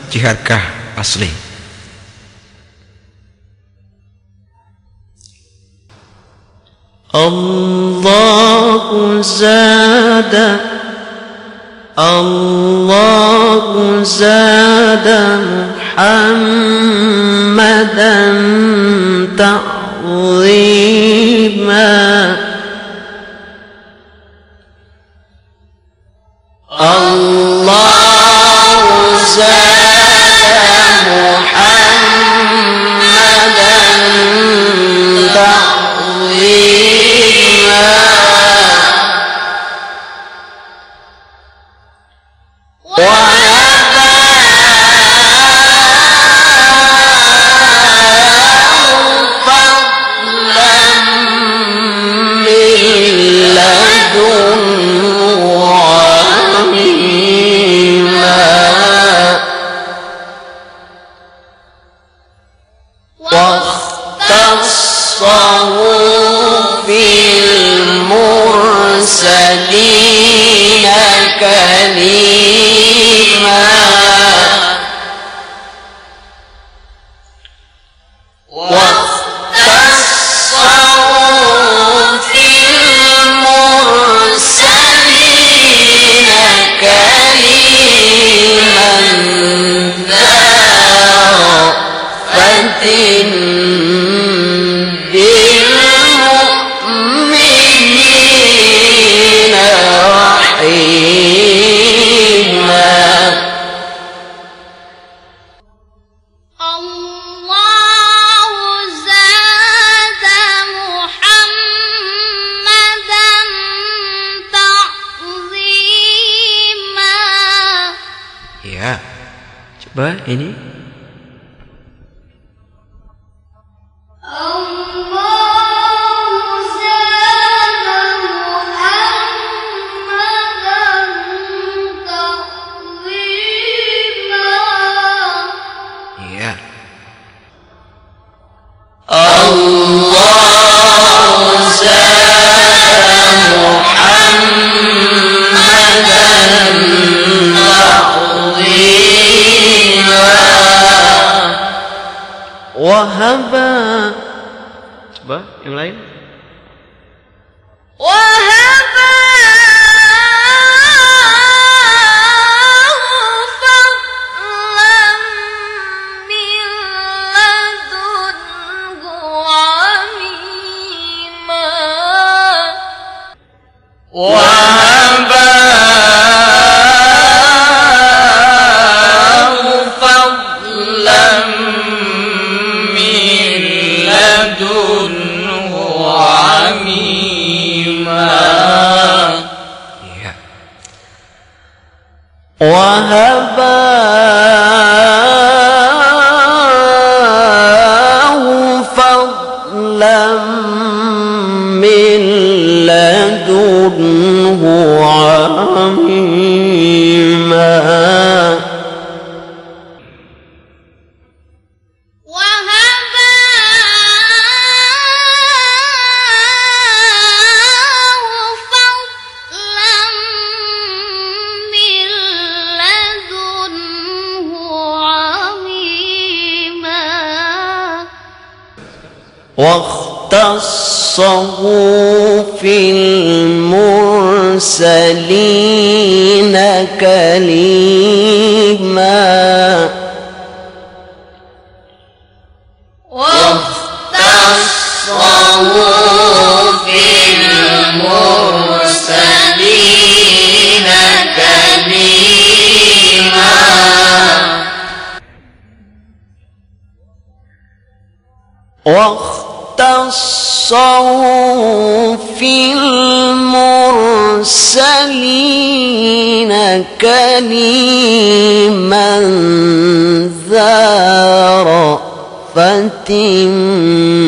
jiharkah asli. Allahu zada Muhammadan ta'zima. Allahu zada Muhammadan ta'zima. واختصه في المرسلين كليما. واختصه في المرسلين كليما ذا رأفة بالمؤمنين رحيما. الله زاد محمدا تعظيما. Ya, coba ini. Allah zada Muhammadan ta'zima. Wahaba. Coba yang lain. Wahaba fadlan min ladunhu 'azima. Wahaba fadlan min ladunhu 'azima. Ya. Wahaba fadlan min ladunhu 'azima. واختصه في المرسلين كليما. واختصه في المرسلين كليما. واختصه في المرسلين كليما ذا رأفة